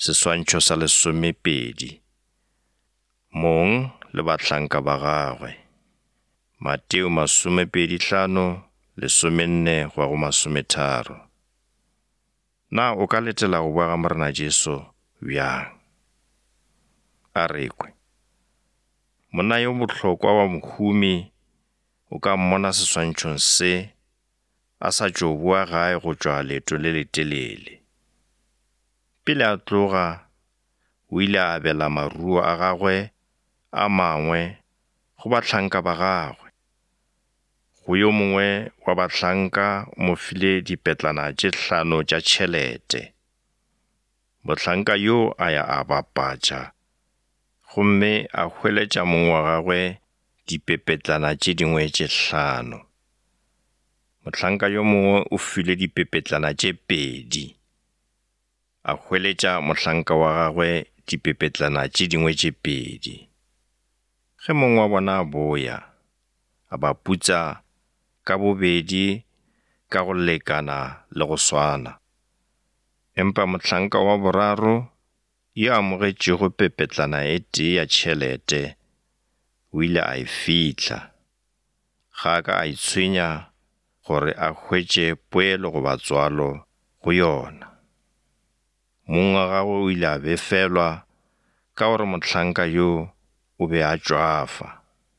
Seswantšho sa 12. Mong le bahlanka ba gagwe. Mateo 25:14-30. Na o ka letela go bua ga Morena Jesu bjang? A rekwe. Monna yo bohlokwa wa mohumi o ka mmona seswantšhong se a sa tšo boa gae go tšwa leeto le letelele. Pele a tloga, o ile a abela maruo a gagwe a mangwe go bahlanka ba gagwe. Go yo mongwe wa bahlanka mo file dipetlana tše 5 tša tšhelete. Mohlanka yo a ya a bapatša, gomme a hweletša mongwe wa gagwe dipepetlana tše dingwe tše 5. Mohlanka yo mongwe o file dipepetlana tše 2. A hweletša mohlanka wa gagwe dipepetlana tše dingwe tše 2. Ge mongwe wa bona a boya, a ba putsa ka bobedi ka go lekana le go swana. Empa mohlanka wa boraro yo amogetšego pepetlana e tee ya tšhelete, o ile a e fihla, ga a ka a itshwenya gore a hwetše poelo goba tswalo go yona. Mong wa gagwe o ile a befelwa ka gore mohlanka yo o be a tšwafa.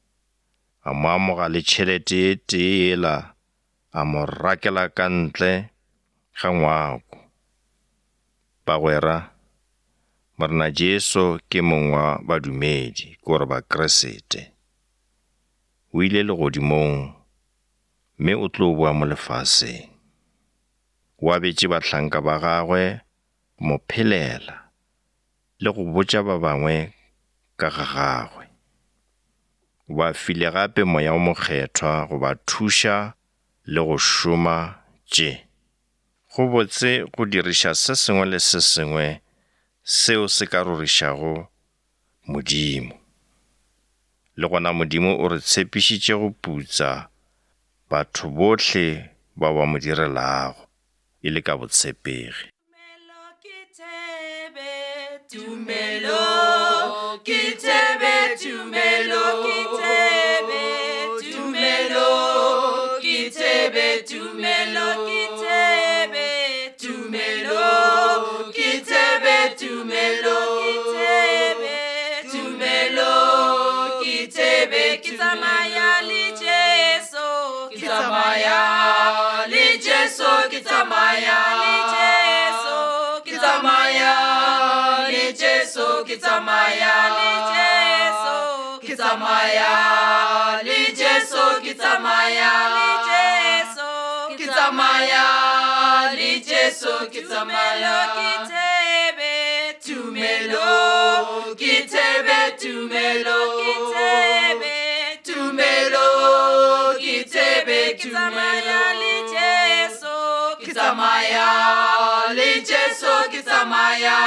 A mo amoga le tšhelete e tee yela, a mo rakela ka ntle ga ngwako. Bagwera, Morena Jesu ke mongwe wa badumedi, gore ba Kristete. O ile legodimong, mme o tlo boa mo lefaseng. O abetše bahlanka ba gagwe mo phelela le go botša ba bangwe ka ga gagwe. O ba file gape moya o mokgethwa go ba thuša le go šoma tše. Go botse go diriša se sengwe le se sengwe seo se ka rorišago Modimo. Le gona Modimo o re tshepišitše go putsa batho bohle ba ba mo direlago, e le ka botshepegi. Tumelo, kitebe, tumelo, kitebe, tumelo, kitebe, tumelo, kitebe, tumelo, kitebe, tumelo, kitebe, tumelo, kitebe, kitamaya li Jesu, kitamaya li Jesu, kitamaya li Jesu, kitamaya li Jesu, kitamaya li Jesu, kitamaya li Jesu, kitamaya li Jesu, kitamaya li Jesu, kitamaya kitebe, tumelo, kitebe, tumelo, kitebe, tumelo, kitebe, kitamaya li Jesu, kitamaya li Jesu, kitamaya